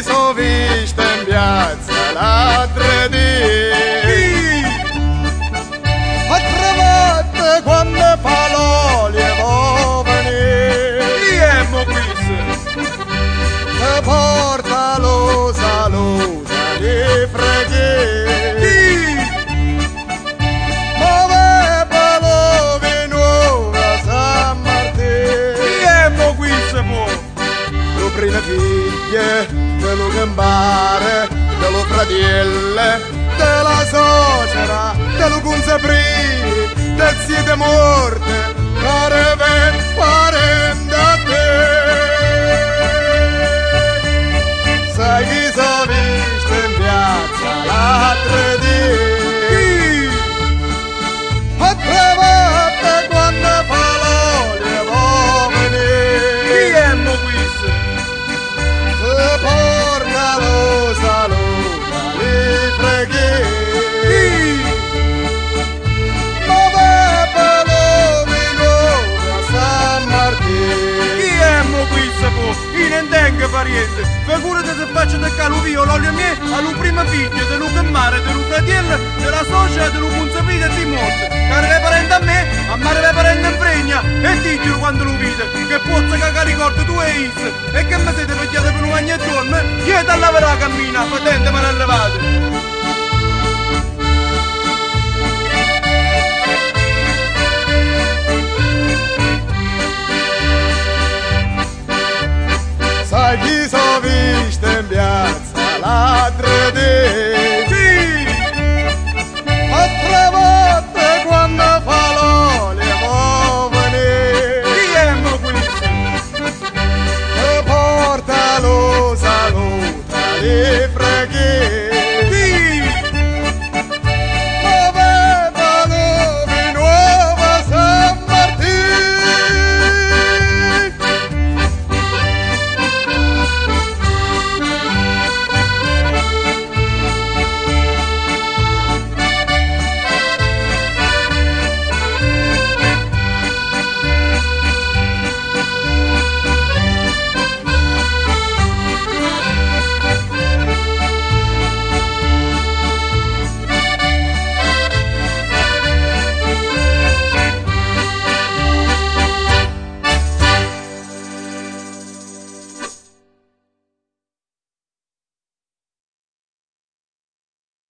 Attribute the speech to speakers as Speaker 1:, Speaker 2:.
Speaker 1: so visto in piazza l'altro dì. A tre volte quando fa l'olio può venire.
Speaker 2: Chi è mo qui?
Speaker 1: E porta l'osa di freghi. Ma palo vino a San Martino.
Speaker 2: Chi è mo qui mo?
Speaker 1: Lo prime figlie, te lo gambare, te lo fratello, te la socera, te lo consapri, te siete morte, care ben parente a te. Sai chi so visto in piazza l'altro dì. A tre volte quando fa l'olio può venire.
Speaker 2: Chi è mo qui?
Speaker 1: Se porta lo saluta li freghi. Ma va lo vino a San Martino.
Speaker 2: Chi è mo qui mo? Io non tengo pariente. Figurate se faccio del caluvio l'olio mio allo prima figlio, dello cammare, dello fratello, della socia, dello consapita e di morte. Cari le parenti a me, a mare le parenti in fregna, e diglielo quando lo vide, che pozza che ricordo tu e is, e che mi siete pigliati per un magnettone, chiede a lavare la cammina, patente me ne levate.
Speaker 1: Sai chi so visto